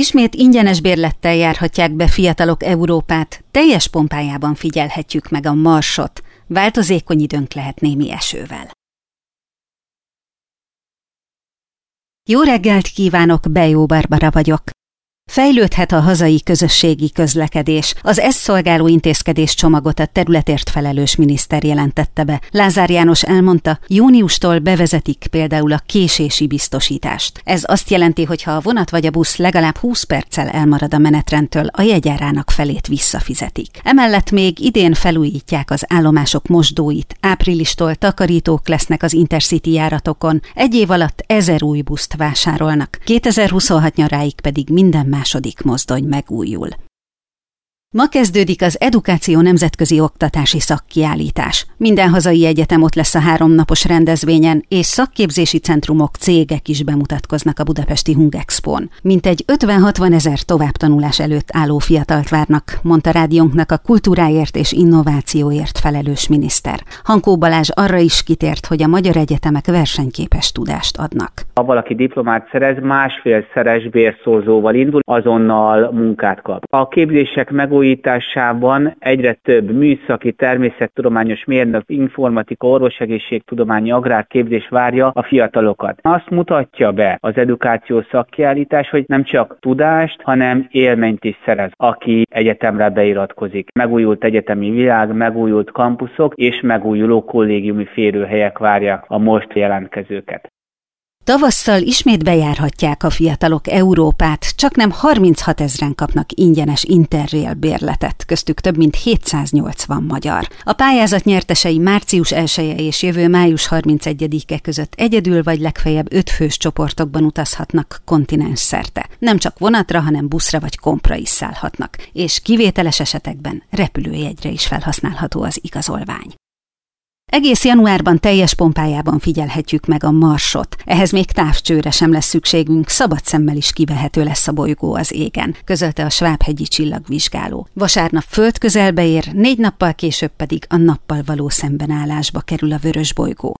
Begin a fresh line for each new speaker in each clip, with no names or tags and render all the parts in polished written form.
Ismét ingyenes bérlettel járhatják be fiatalok Európát, teljes pompájában figyelhetjük meg a Marsot, változékony időnk lehet némi esővel. Jó reggelt kívánok, Bejó Barbara vagyok. Fejlődhet a hazai közösségi közlekedés. Az ezt szolgáló intézkedés csomagot a területért felelős miniszter jelentette be. Lázár János elmondta, júniustól bevezetik például a késési biztosítást. Ez azt jelenti, hogy ha a vonat vagy a busz legalább 20 perccel elmarad a menetrendtől, a jegyárának felét visszafizetik. Emellett még idén felújítják az állomások mosdóit. Áprilistól takarítók lesznek az Intercity járatokon. Egy év alatt 1000 új buszt vásárolnak. 2026 nyaráig pedig minden második mozdony megújul. Ma kezdődik az Edukáció nemzetközi oktatási szakkiállítás. Minden hazai egyetem ott lesz a 3 napos rendezvényen, és szakképzési centrumok, cégek is bemutatkoznak a budapesti Hungexpón. Mintegy 50-60 ezer továbbtanulás előtt álló fiatalt várnak, mondta rádiónknak a kultúráért és innovációért felelős miniszter. Hankó Balázs arra is kitért, hogy a magyar egyetemek versenyképes tudást adnak.
Ha valaki diplomát szerez, 1,5-szeres bérszózóval indul, azonnal munkát kap. A képzések megújításában egyre több műszaki, természettudományos, mérnök, informatika, orvosegészségtudományi, agrárképzés várja a fiatalokat. Azt mutatja be az edukáció szakkiállítás, hogy nem csak tudást, hanem élményt is szerez, aki egyetemre beiratkozik. Megújult egyetemi világ, megújult kampuszok és megújuló kollégiumi férőhelyek várják a most jelentkezőket.
Tavasszal ismét bejárhatják a fiatalok Európát, csaknem 36 ezren kapnak ingyenes Interrail bérletet, köztük több mint 780 magyar. A pályázat nyertesei március 1-e és jövő május 31-e között egyedül vagy legfeljebb 5 fős csoportokban utazhatnak kontinens szerte. Nem csak vonatra, hanem buszra vagy kompra is szállhatnak, és kivételes esetekben repülőjegyre is felhasználható az igazolvány. Egész januárban teljes pompájában figyelhetjük meg a Marsot. Ehhez még távcsőre sem lesz szükségünk, szabad szemmel is kivehető lesz a bolygó az égen, közölte a Svábhegyi csillagvizsgáló. Vasárnap földközelbe ér, 4 nappal később pedig a nappal való szembenállásba kerül a vörös bolygó.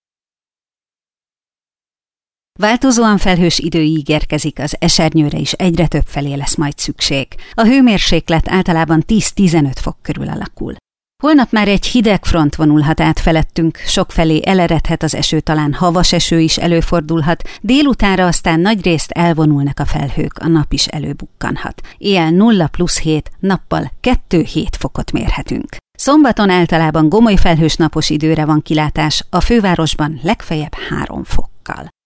Változóan felhős idő ígérkezik, az esernyőre is egyre több felé lesz majd szükség. A hőmérséklet általában 10-15 fok körül alakul. Holnap már egy hideg front vonulhat át felettünk, sokfelé eleredhet az eső, talán havas eső is előfordulhat, délutánra aztán nagyrészt elvonulnak a felhők, a nap is előbukkanhat. Éjjel 0+7, nappal 2-7 fokot mérhetünk. Szombaton általában gomoly felhős napos időre van kilátás, a fővárosban legfeljebb 3 fokkal.